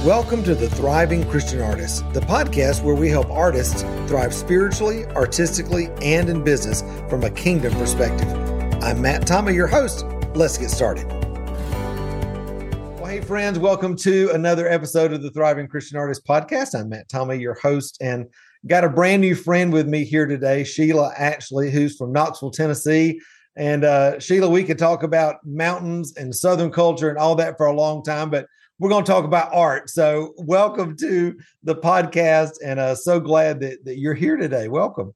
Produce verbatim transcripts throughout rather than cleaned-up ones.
Welcome to The Thriving Christian Artist, the podcast where we help artists thrive spiritually, artistically, and in business from a kingdom perspective. I'm Matt Thomas, your host. Let's get started. Well, hey friends, welcome to another episode of the Thriving Christian Artist podcast. I'm Matt Thomas, your host, and got a brand new friend with me here today, Sheila Ashley, who's from Knoxville, Tennessee. And uh, Sheila, we could talk about mountains and Southern culture and all that for a long time, but we're going to talk about art. So welcome to the podcast, and uh, so glad that, that you're here today. Welcome.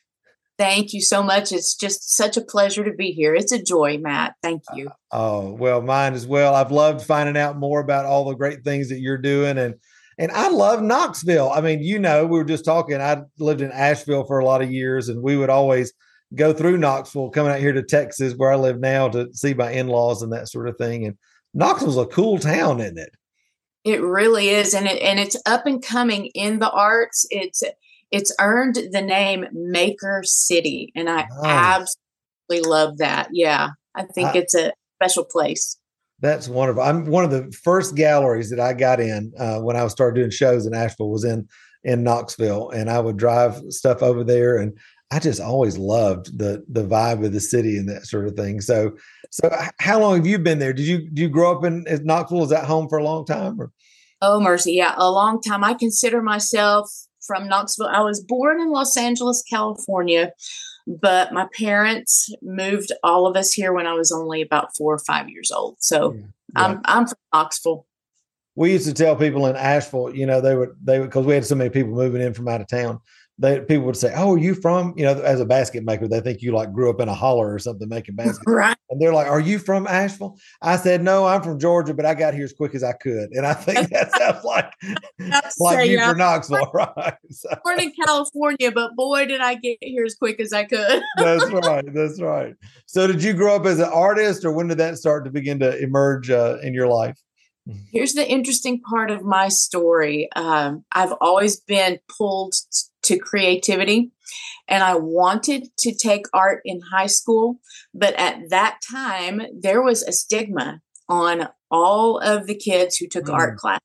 Thank you so much. It's just such a pleasure to be here. It's a joy, Matt. Thank you. Uh, oh, well, mine as well. I've loved finding out more about all the great things that you're doing. And and I love Knoxville. I mean, you know, we were just talking. I lived in Asheville for a lot of years, and we would always go through Knoxville, coming out here to Texas, where I live now, to see my in-laws and that sort of thing. And Knoxville's a cool town, isn't it? It really is. And it, and it's up and coming in the arts. It's, it's earned the name Maker City. And I nice. absolutely love that. Yeah. I think I, it's a special place. That's wonderful. I'm one of the first galleries that I got in uh, when I started doing shows in Asheville was in, in Knoxville, and I would drive stuff over there, and I just always loved the the vibe of the city and that sort of thing. So, so how long have you been there? Did you do you grow up in Knoxville? Is that home for a long time? Or? Oh, mercy, yeah, a long time. I consider myself from Knoxville. I was born in Los Angeles, California, but my parents moved all of us here when I was only about four or five years old. So yeah. I'm I'm from Knoxville. We used to tell people in Asheville, you know, they would they would because we had so many people moving in from out of town. They, people would say, "Oh, are you from?" You know, as a basket maker, they think you like grew up in a holler or something making baskets. Right. And they're like, "Are you from Asheville?" I said, "No, I'm from Georgia, but I got here as quick as I could." And I think that sounds like like say, you yeah. for Knoxville, right? So. Born in California, but boy, did I get here as quick as I could. That's right. That's right. So, did you grow up as an artist, or when did that start to begin to emerge uh, in your life? Here's the interesting part of my story. Um, I've always been pulled t- to creativity, and I wanted to take art in high school. But at that time, there was a stigma on all of the kids who took mm. art class.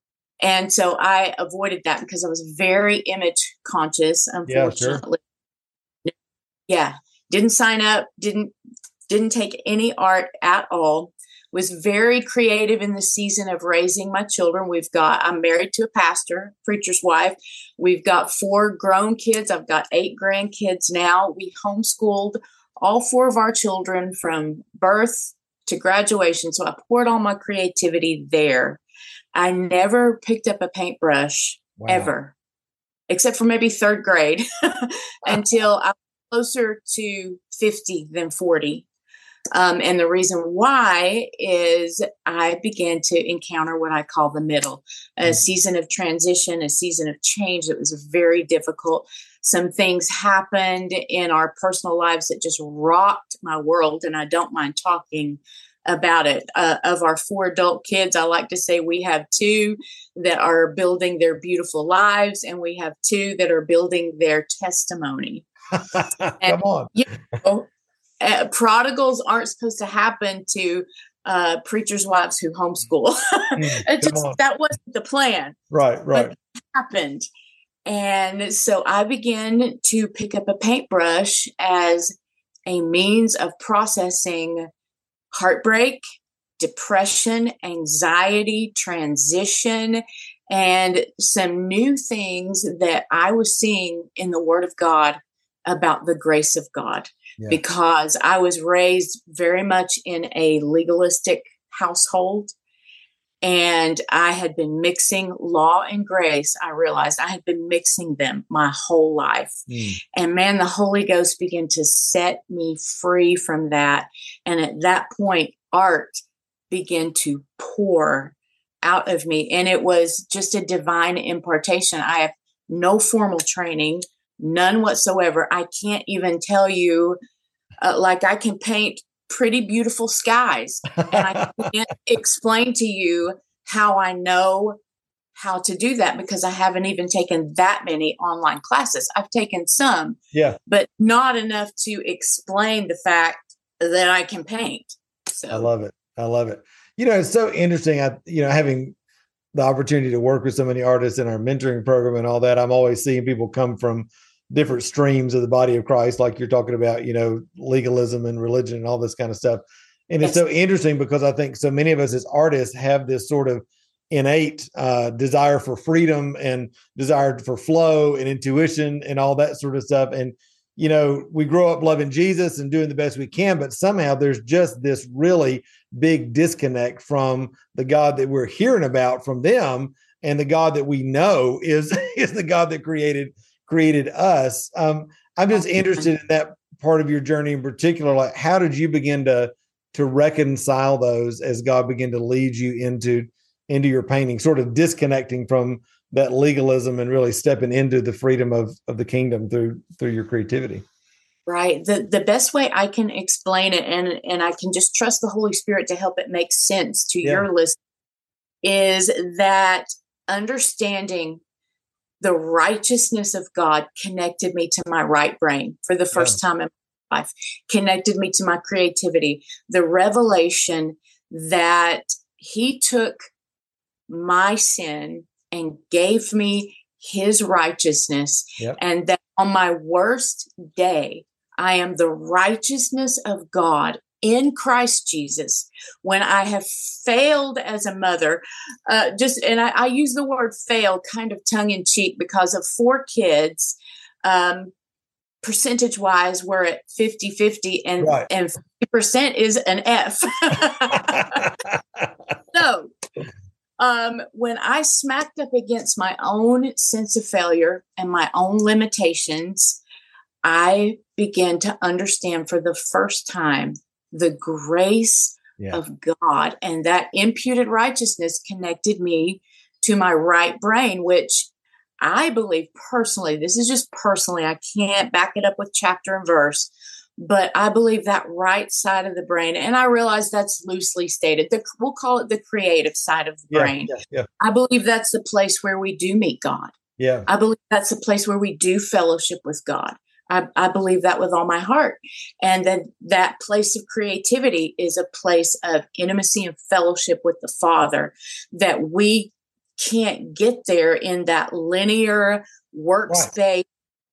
And so I avoided that because I was very image conscious, unfortunately. Yeah, sure. yeah. Didn't sign up, didn't, didn't take any art at all. Was very creative in the season of raising my children. We've got, I'm married to a pastor, preacher's wife. We've got four grown kids. I've got eight grandkids now. We homeschooled all four of our children from birth to graduation. So I poured all my creativity there. I never picked up a paintbrush wow. ever, except for maybe third grade until I was closer to fifty than forty. Um, and the reason why is I began to encounter what I call the middle, a mm-hmm. season of transition, a season of change that was very difficult. Some things happened in our personal lives that just rocked my world, and I don't mind talking about it. Uh, of our four adult kids, I like to say we have two that are building their beautiful lives, and we have two that are building their testimony. Come and, on. You know, Uh, prodigals aren't supposed to happen to uh, preachers' wives who homeschool. it just, that wasn't the plan. Right, right. But it happened. And so I began to pick up a paintbrush as a means of processing heartbreak, depression, anxiety, transition, and some new things that I was seeing in the Word of God about the grace of God. Yeah. Because I was raised very much in a legalistic household, and I had been mixing law and grace. I realized I had been mixing them my whole life. Mm. And man, the Holy Ghost began to set me free from that. And at that point, art began to pour out of me. And it was just a divine impartation. I have no formal training. None whatsoever. I can't even tell you, uh, like I can paint pretty beautiful skies, and I can't explain to you how I know how to do that because I haven't even taken that many online classes. I've taken some, yeah, but not enough to explain the fact that I can paint. So I love it. I love it. You know, it's so interesting. I, you know, having the opportunity to work with so many artists in our mentoring program and all that, I'm always seeing people come from different streams of the body of Christ, like you're talking about, you know, legalism and religion and all this kind of stuff. And it's so interesting because I think so many of us as artists have this sort of innate uh, desire for freedom and desire for flow and intuition and all that sort of stuff. And, you know, we grow up loving Jesus and doing the best we can, but somehow there's just this really big disconnect from the God that we're hearing about from them and the God that we know is, is the God that created, created us. Um, I'm just interested in that part of your journey in particular. Like, how did you begin to, to reconcile those as God began to lead you into, into your painting, sort of disconnecting from that legalism and really stepping into the freedom of, of the kingdom through, through your creativity? Right. The the best way I can explain it, and, and I can just trust the Holy Spirit to help it make sense to yeah. your list, is that understanding the righteousness of God connected me to my right brain for the first yeah. time in my life, connected me to my creativity, the revelation that he took my sin and gave me his righteousness. Yep. And that on my worst day, I am the righteousness of God in Christ Jesus. When I have failed as a mother, uh, just, and I, I use the word fail kind of tongue in cheek because of four kids, um, percentage wise, we're at fifty fifty and, right. and fifty percent is an F. So, Um, when I smacked up against my own sense of failure and my own limitations, I began to understand for the first time the grace yeah. of God, and that imputed righteousness connected me to my right brain, which I believe personally, this is just personally, I can't back it up with chapter and verse, but I believe that right side of the brain, and I realize that's loosely stated, the, we'll call it the creative side of the yeah, brain. Yeah, yeah. I believe that's the place where we do meet God. Yeah. I believe that's the place where we do fellowship with God. I, I believe that with all my heart. And then that place of creativity is a place of intimacy and fellowship with the Father that we can't get there in that linear workspace right.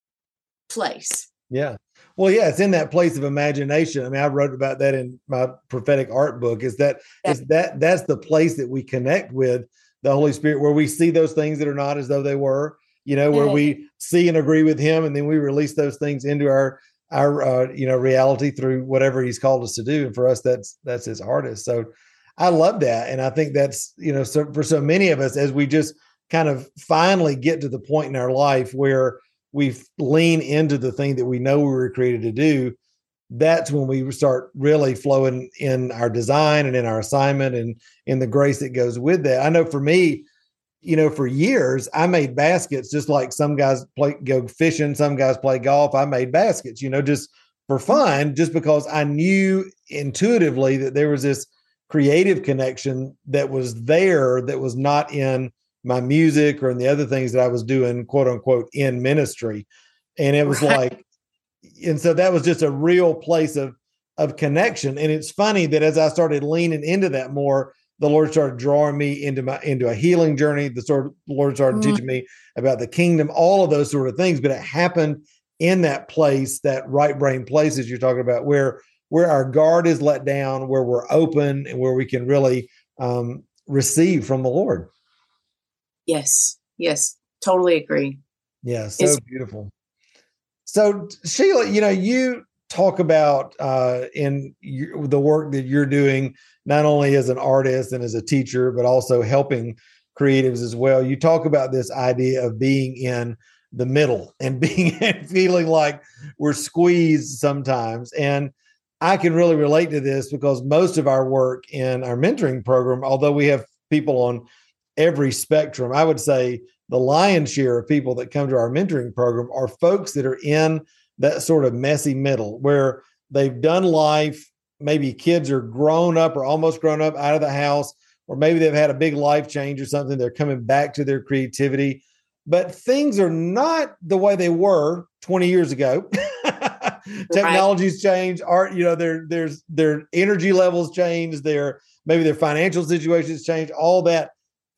place. Yeah. Well, yeah, it's in that place of imagination. I mean, I wrote about that in my prophetic art book. Is that yeah. is that that's the place that we connect with the Holy Spirit, where we see those things that are not as though they were. You know, where mm-hmm. we see and agree with Him, and then we release those things into our our uh, you know reality through whatever He's called us to do. And for us, that's that's His artist. So I love that, and I think that's you know so for so many of us, as we just kind of finally get to the point in our life where we lean into the thing that we know we were created to do, that's when we start really flowing in our design and in our assignment and in the grace that goes with that. I know for me, you know, for years, I made baskets just like some guys play, go fishing, some guys play golf. I made baskets, you know, just for fun, just because I knew intuitively that there was this creative connection that was there that was not in my music or in the other things that I was doing, quote unquote, in ministry. And it was right. like, and so that was just a real place of, of connection. And it's funny that as I started leaning into that more, the Lord started drawing me into my, into a healing journey. The sort of Lord started mm-hmm. teaching me about the kingdom, all of those sort of things. But it happened in that place, that right brain place, as you're talking about, where, where our guard is let down, where we're open and where we can really um, receive from the Lord. Yes. Yes. Totally agree. Yeah. So it's beautiful. So Sheila, you know, you talk about uh, in your, the work that you're doing, not only as an artist and as a teacher, but also helping creatives as well. You talk about this idea of being in the middle and being and feeling like we're squeezed sometimes. And I can really relate to this because most of our work in our mentoring program, although we have people on every spectrum, I would say the lion's share of people that come to our mentoring program are folks that are in that sort of messy middle where they've done life. Maybe kids are grown up or almost grown up out of the house, or maybe they've had a big life change or something. They're coming back to their creativity, but things are not the way they were twenty years ago. Technology's right. changed. Art, you know, their there's their energy levels changed. Their maybe their financial situations changed. All that.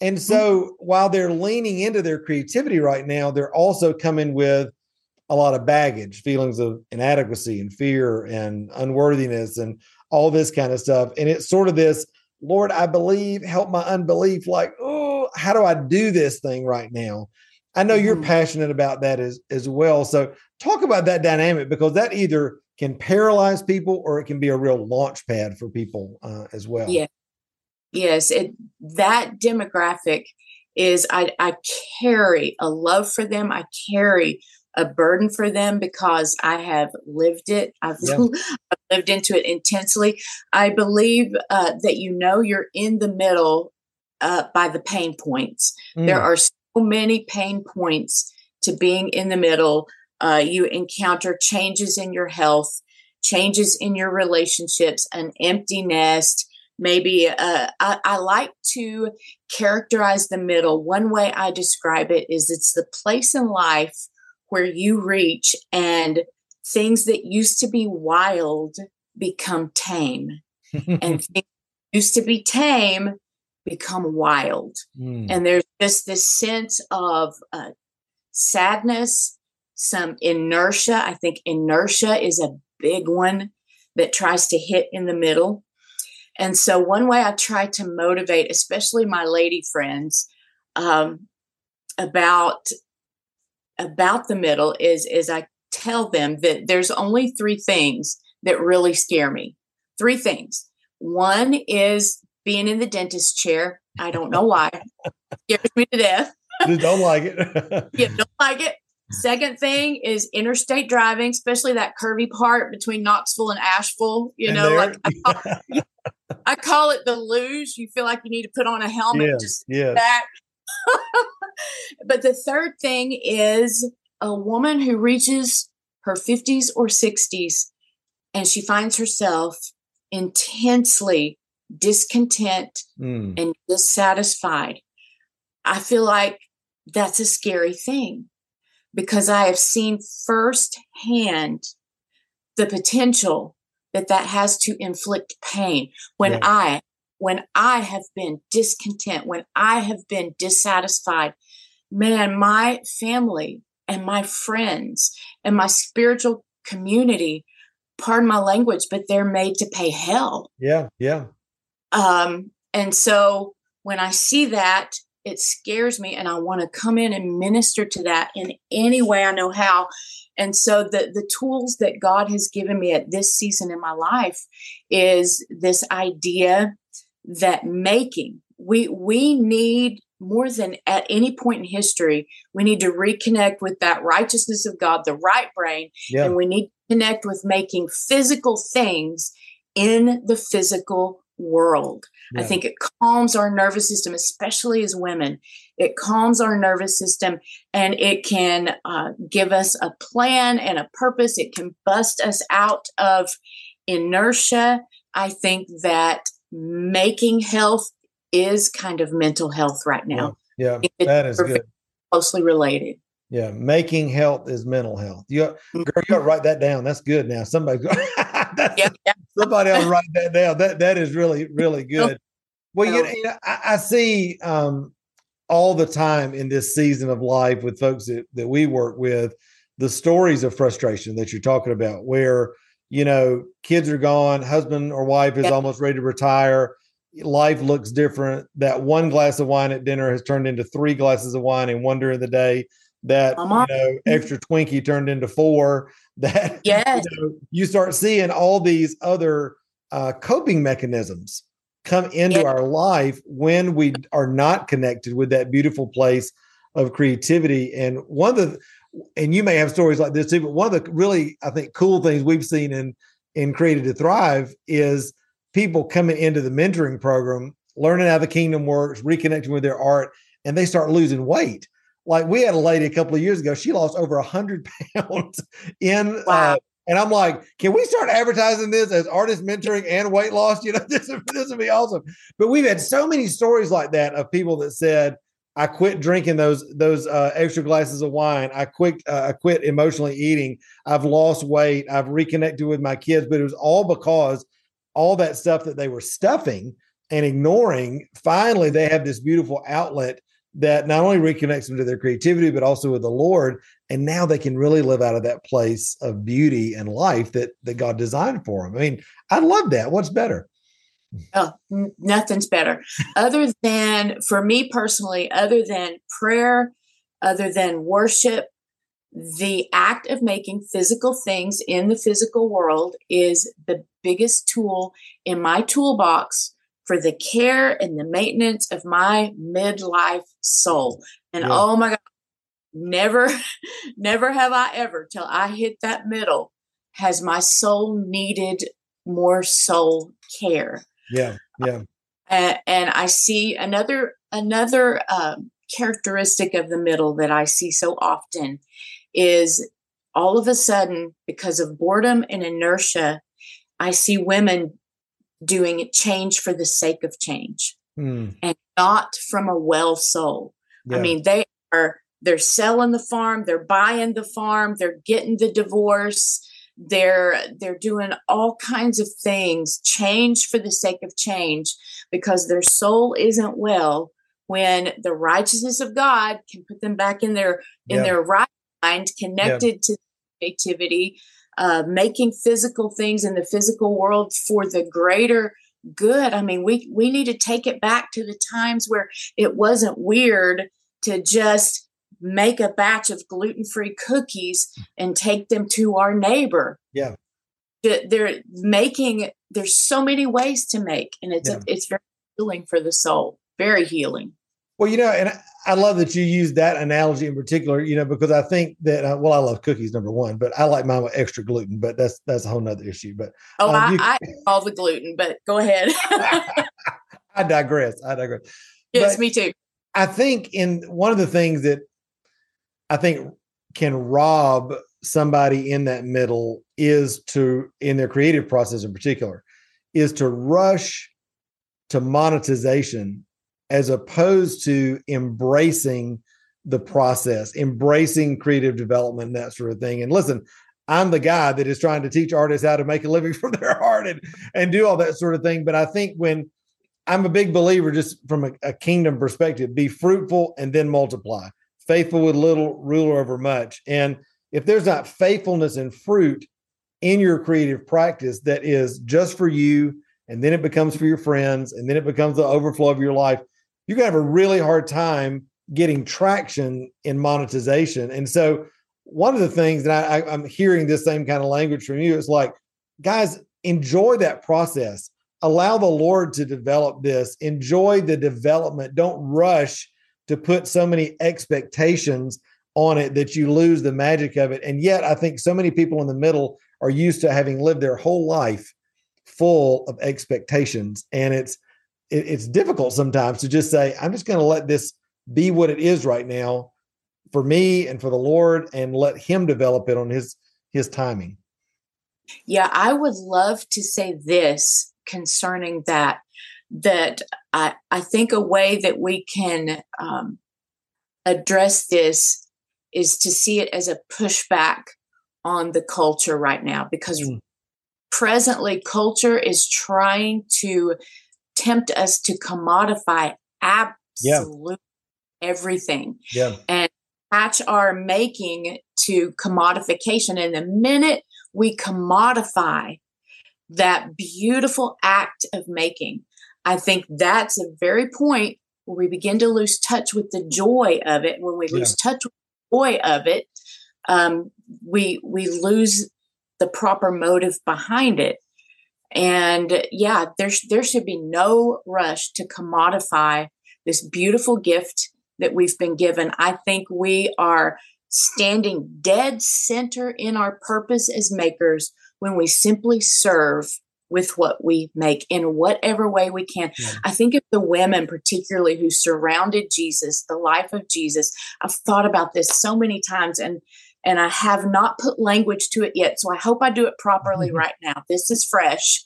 And so while they're leaning into their creativity right now, they're also coming with a lot of baggage, feelings of inadequacy and fear and unworthiness and all this kind of stuff. And it's sort of this, Lord, I believe, help my unbelief. Like, oh, how do I do this thing right now? I know you're mm-hmm. passionate about that as, as well. So talk about that dynamic, because that either can paralyze people or it can be a real launch pad for people uh, as well. Yeah. Yes. It, that demographic is, I, I carry a love for them. I carry a burden for them because I have lived it. I've, yeah. I've lived into it intensely. I believe uh, that, you know, you're in the middle uh, by the pain points. Mm. There are so many pain points to being in the middle. Uh, you encounter changes in your health, changes in your relationships, an empty nest. Maybe uh, I, I like to characterize the middle. One way I describe it is it's the place in life where you reach and things that used to be wild become tame and things that used to be tame become wild. Mm. And there's just this sense of uh, sadness, some inertia. I think inertia is a big one that tries to hit in the middle. And so one way I try to motivate, especially my lady friends, um, about about the middle is, is I tell them that there's only three things that really scare me. Three things. One is being in the dentist chair. I don't know why. It scares me to death. Just don't like it. Yeah, don't like it. Second thing is interstate driving, especially that curvy part between Knoxville and Asheville. You and know, there, like I call, I call it the luge. You feel like you need to put on a helmet yeah, just yeah. back. But the third thing is a woman who reaches her fifties or sixties and she finds herself intensely discontent mm. and dissatisfied. I feel like that's a scary thing because I have seen firsthand the potential that that has to inflict pain. When yeah. I When I have been discontent, when I have been dissatisfied, man, my family and my friends and my spiritual community, pardon my language, but they're made to pay hell. Yeah, yeah. Um, and so when I see that, it scares me, and I want to come in and minister to that in any way I know how. And so the, the tools that God has given me at this season in my life is this idea that making, we we need more than at any point in history, we need to reconnect with that righteousness of God, the right brain, yeah. and we need to connect with making physical things in the physical world. Yeah. I think it calms our nervous system, especially as women. It calms our nervous system, and it can uh, give us a plan and a purpose. It can bust us out of inertia. I think that making health is kind of mental health right now. Yeah, yeah that is good. Closely related. Yeah, making health is mental health. You, girl, you got to write that down. That's good. Now somebody, that's, yeah, yeah. somebody else write that down. That that is really really good. Well, you know, you know I, I see um, all the time in this season of life with folks that, that we work with, the stories of frustration that you're talking about, where you know kids are gone, husband or wife is yeah. almost ready to retire. Life looks different. That one glass of wine at dinner has turned into three glasses of wine in one during the day. That uh-huh. you know, extra Twinkie turned into four. That yes. you know, you start seeing all these other uh, coping mechanisms come into yes. our life when we are not connected with that beautiful place of creativity. And one of the, and you may have stories like this too, but one of the really, I think, cool things we've seen in in Created to Thrive is people coming into the mentoring program, learning how the kingdom works, reconnecting with their art, and they start losing weight. Like we had a lady a couple of years ago, she lost over a hundred pounds in, wow. uh, and I'm like, can we start advertising this as artist mentoring and weight loss? You know, this, this would be awesome. But we've had so many stories like that of people that said, I quit drinking those, those uh, extra glasses of wine. I quit, uh, I quit emotionally eating. I've lost weight. I've reconnected with my kids, but it was all because all that stuff that they were stuffing and ignoring, finally they have this beautiful outlet that not only reconnects them to their creativity, but also with the Lord. And now they can really live out of that place of beauty and life that, that God designed for them. I mean, I love that. What's better? Oh, n- nothing's better. Other than, for me personally, other than prayer, other than worship, the act of making physical things in the physical world is the biggest tool in my toolbox for the care and the maintenance of my midlife soul. And yeah. oh my God, never, never have I ever, till I hit that middle, has my soul needed more soul care. Yeah, yeah. Uh, and I see another, another um, characteristic of the middle that I see so often is all of a sudden, because of boredom and inertia, I see women doing change for the sake of change mm. and not from a well soul. Yeah. I mean, they are, they're selling the farm, they're buying the farm, they're getting the divorce, they're, they're doing all kinds of things, change for the sake of change, because their soul isn't well, when the righteousness of God can put them back in their, in yeah. their right mind, connected yeah. to creativity, uh, making physical things in the physical world for the greater good. I mean, we, we need to take it back to the times where it wasn't weird to just make a batch of gluten-free cookies and take them to our neighbor. Yeah. They're making, there's so many ways to make, and it's, yeah. a, it's very healing for the soul, very healing. Well, you know, and I love that you use that analogy in particular, you know, because I think that, uh, well, I love cookies, number one, but I like mine with extra gluten, but that's, that's a whole nother issue. But Oh, um, I, you, I involved with gluten, but go ahead. I digress. I digress. Yes, but me too. I think in one of the things that I think can rob somebody in that middle is to, in their creative process in particular, is to rush to monetization as opposed to embracing the process, embracing creative development, and that sort of thing. And listen, I'm the guy that is trying to teach artists how to make a living from their art and, and do all that sort of thing. But I think when I'm a big believer, just from a, a kingdom perspective, be fruitful and then multiply. Faithful with little, ruler over much. And if there's not faithfulness and fruit in your creative practice that is just for you, and then it becomes for your friends, and then it becomes the overflow of your life, you're going to have a really hard time getting traction in monetization. And so one of the things that I, I, I'm hearing this same kind of language from you is like, guys, enjoy that process. Allow the Lord to develop this. Enjoy the development. Don't rush to put so many expectations on it that you lose the magic of it. And yet I think so many people in the middle are used to having lived their whole life full of expectations. And it's, it, it's difficult sometimes to just say, I'm just going to let this be what it is right now for me and for the Lord, and let him develop it on his, his timing. Yeah. I would love to say this concerning that, that I, I think a way that we can um, address this is to see it as a pushback on the culture right now, because mm. presently culture is trying to tempt us to commodify absolutely yeah. everything yeah. and attach our making to commodification. And the minute we commodify that beautiful act of making, I think that's a very point where we begin to lose touch with the joy of it. When we yeah. lose touch with the joy of it, um, we we lose the proper motive behind it. And yeah, there there should be no rush to commodify this beautiful gift that we've been given. I think we are standing dead center in our purpose as makers when we simply serve with what we make in whatever way we can. Yeah. I think of the women particularly who surrounded Jesus, the life of Jesus. I've thought about this so many times, and and I have not put language to it yet. So I hope I do it properly mm-hmm. right now. This is fresh.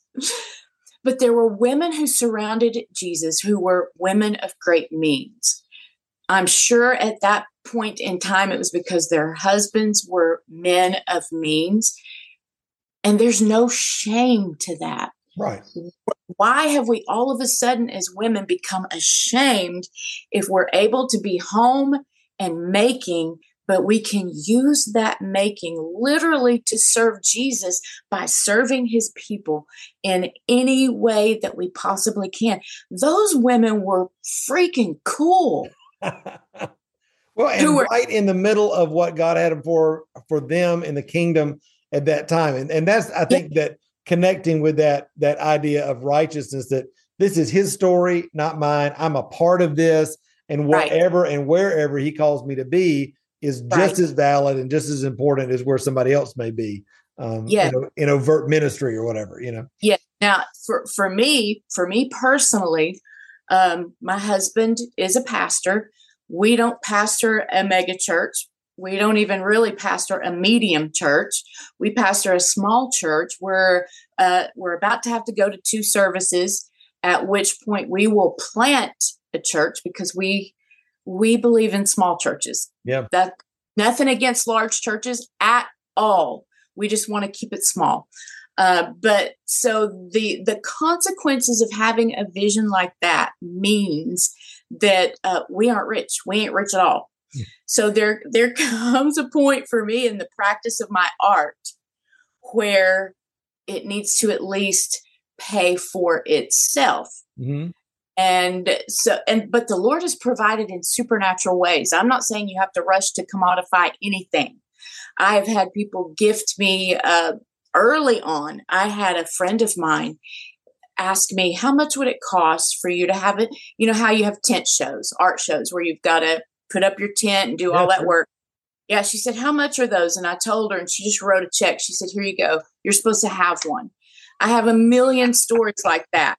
But there were women who surrounded Jesus who were women of great means. I'm sure at that point in time, it was because their husbands were men of means. And there's no shame to that. Right. Why have we all of a sudden as women become ashamed if we're able to be home and making, but we can use that making literally to serve Jesus by serving his people in any way that we possibly can? Those women were freaking cool. Well, and were, right in the middle of what God had for, for them in the kingdom at that time. And, and that's, I think yeah. that connecting with that, that idea of righteousness, that this is his story, not mine. I'm a part of this, and whatever right. and wherever he calls me to be is just right. as valid and just as important as where somebody else may be, um, yeah. in, in overt ministry or whatever, you know? Yeah. Now for, for me, for me personally, um, my husband is a pastor. We don't pastor a mega church. We don't even really pastor a medium church. We pastor a small church where uh, we're about to have to go to two services, at which point we will plant a church because we we believe in small churches. Yeah. That nothing against large churches at all. We just want to keep it small. Uh, but so the the consequences of having a vision like that means that uh, we aren't rich. We ain't rich at all. So there, there comes a point for me in the practice of my art where it needs to at least pay for itself. Mm-hmm. And so, and, but the Lord has provided in supernatural ways. I'm not saying you have to rush to commodify anything. I've had people gift me, uh, early on. I had a friend of mine ask me, how much would it cost for you to have it? You know, how you have tent shows, art shows where you've got to put up your tent and do all that work. Yeah. She said, how much are those? And I told her, and she just wrote a check. She said, here you go. You're supposed to have one. I have a million stories like that.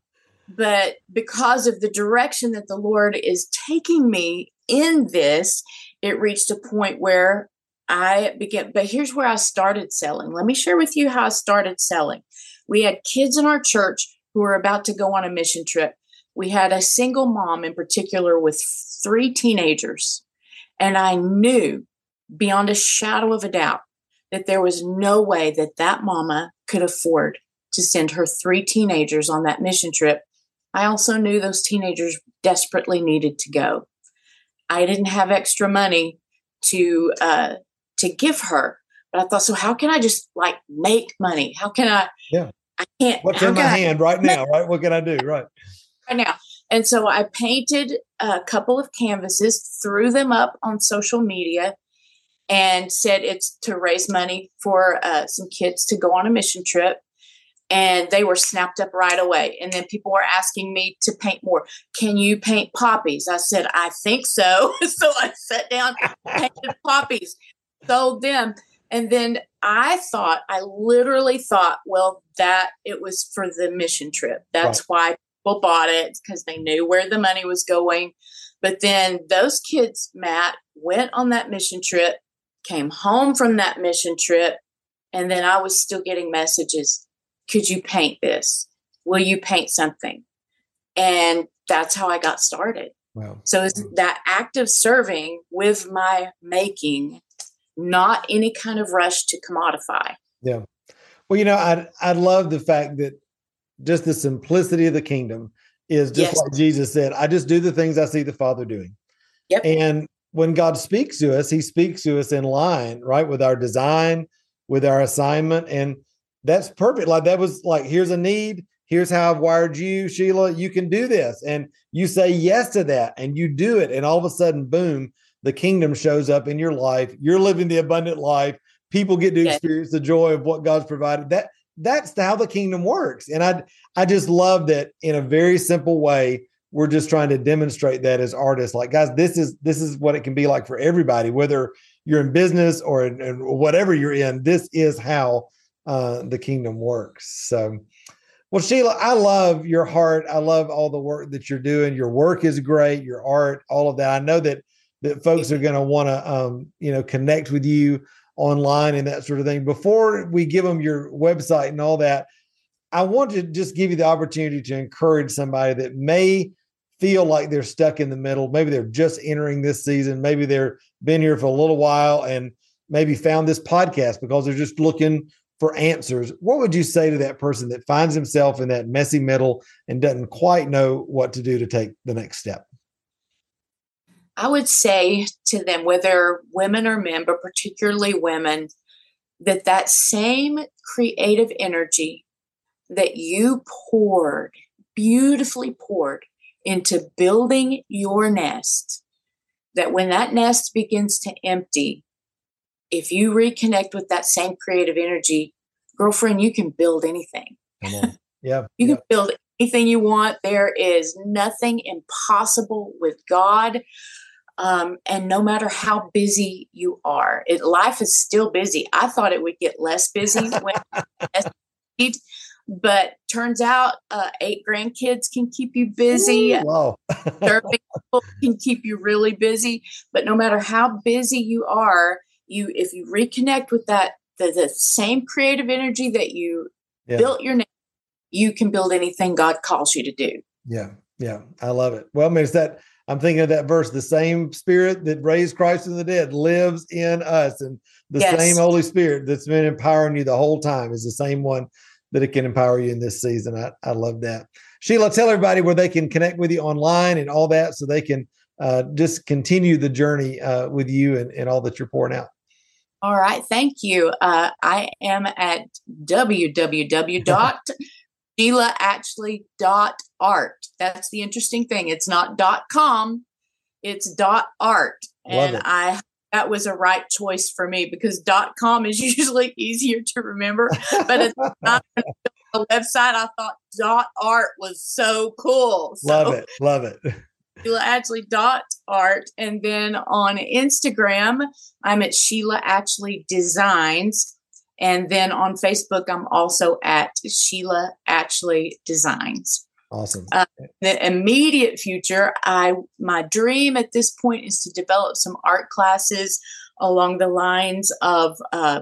But because of the direction that the Lord is taking me in this, it reached a point where I began, but here's where I started selling. Let me share with you how I started selling. We had kids in our church who were about to go on a mission trip. We had a single mom in particular with three teenagers. And I knew beyond a shadow of a doubt that there was no way that that mama could afford to send her three teenagers on that mission trip. I also knew those teenagers desperately needed to go. I didn't have extra money to, uh, to give her, but I thought, so how can I just like make money? How can I, yeah, I can't, what's in my I hand right now, right? What can I do? Right. Right now. And so I painted a couple of canvases, threw them up on social media, and said it's to raise money for uh, some kids to go on a mission trip. And they were snapped up right away. And then people were asking me to paint more. Can you paint poppies? I said, I think so. So I sat down, painted poppies, sold them. And then I thought, I literally thought, well, that it was for the mission trip. That's right. Why people bought it, because they knew where the money was going. But then those kids, Matt, went on that mission trip, came home from that mission trip, and then I was still getting messages. Could you paint this? Will you paint something? And that's how I got started. Wow. So it's that act of serving with my making, not any kind of rush to commodify. Yeah. Well, you know, I I love the fact that just the simplicity of the kingdom is just yes. like Jesus said, I just do the things I see the Father doing. Yep. And when God speaks to us, he speaks to us in line, right, with our design, with our assignment. And that's perfect. Like that was like, here's a need. Here's how I've wired you, Sheila. You can do this. And you say yes to that and you do it. And all of a sudden, boom, the kingdom shows up in your life. You're living the abundant life. People get to yes. experience the joy of what God's provided. That that's how the kingdom works. And I, I just love that in a very simple way, we're just trying to demonstrate that as artists. Like, guys, this is, this is what it can be like for everybody, whether you're in business or in, in whatever you're in. This is how uh, the kingdom works. So, well, Sheila, I love your heart. I love all the work that you're doing. Your work is great. Your art, all of that. I know that, that folks are going to want to, um, you know, connect with you online and that sort of thing. Before we give them your website and all that, I want to just give you the opportunity to encourage somebody that may feel like they're stuck in the middle. Maybe they're just entering this season. Maybe they're been here for a little while and maybe found this podcast because they're just looking for answers, what would you say to that person that finds himself in that messy middle and doesn't quite know what to do to take the next step? I would say to them, whether women or men, but particularly women, that that same creative energy that you poured, beautifully poured into building your nest, that when that nest begins to empty, if you reconnect with that same creative energy, girlfriend, you can build anything. Come on. Yeah. You yeah. can build anything you want. There is nothing impossible with God. Um, and no matter how busy you are, it, life is still busy. I thought it would get less busy when, but turns out uh, eight grandkids can keep you busy. Ooh, wow. Serving people can keep you really busy. But no matter how busy you are, you if you reconnect with that the, the same creative energy that you yeah. built your name, you can build anything God calls you to do. Yeah, yeah, I love it. Well, I mean, it's that. I'm thinking of that verse, the same Spirit that raised Christ from the dead lives in us. And the yes. same Holy Spirit that's been empowering you the whole time is the same one that it can empower you in this season. I, I love that. Sheila, tell everybody where they can connect with you online and all that so they can uh, just continue the journey uh, with you and, and all that you're pouring out. All right. Thank you. Uh, I am at w w w dot sheila atchley dot art. That's the interesting thing. It's not .com, it's .art. And I that was a right choice for me because .com is usually easier to remember. But it's not the website. I thought .art was so cool. So, love it. Love it. Sheila Atchley dot art. And then on Instagram, I'm at Sheila Atchley Designs. And then on Facebook, I'm also at Sheila Atchley Designs. Awesome. Uh, the immediate future, I my dream at this point is to develop some art classes along the lines of uh,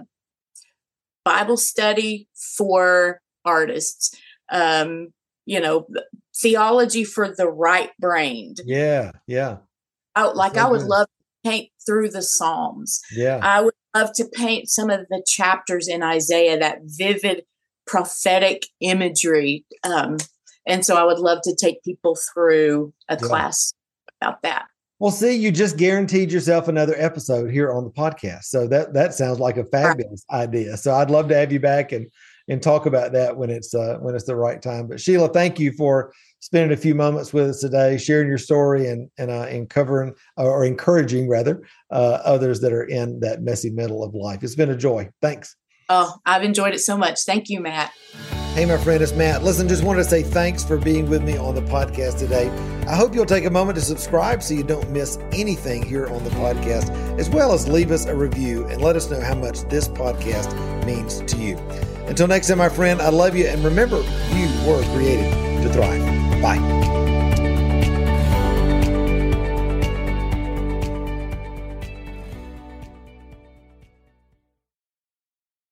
Bible study for artists, um, you know, theology for the right brained. Yeah, yeah. I, like so I would good. love to paint through the Psalms. Yeah. I would love to paint some of the chapters in Isaiah, that vivid prophetic imagery. Um, and so I would love to take people through a yeah. class about that. Well, see, you just guaranteed yourself another episode here on the podcast. So that, that sounds like a fabulous right. idea. So I'd love to have you back and, and talk about that when it's, uh, when it's the right time. But Sheila, thank you for spending a few moments with us today, sharing your story and, and, uh, and covering or encouraging rather, uh, others that are in that messy middle of life. It's been a joy. Thanks. Oh, I've enjoyed it so much. Thank you, Matt. Hey, my friend, it's Matt. Listen, just wanted to say thanks for being with me on the podcast today. I hope you'll take a moment to subscribe so you don't miss anything here on the podcast, as well as leave us a review and let us know how much this podcast means to you. Until next time, my friend, I love you. And remember, you were created to thrive. Bye.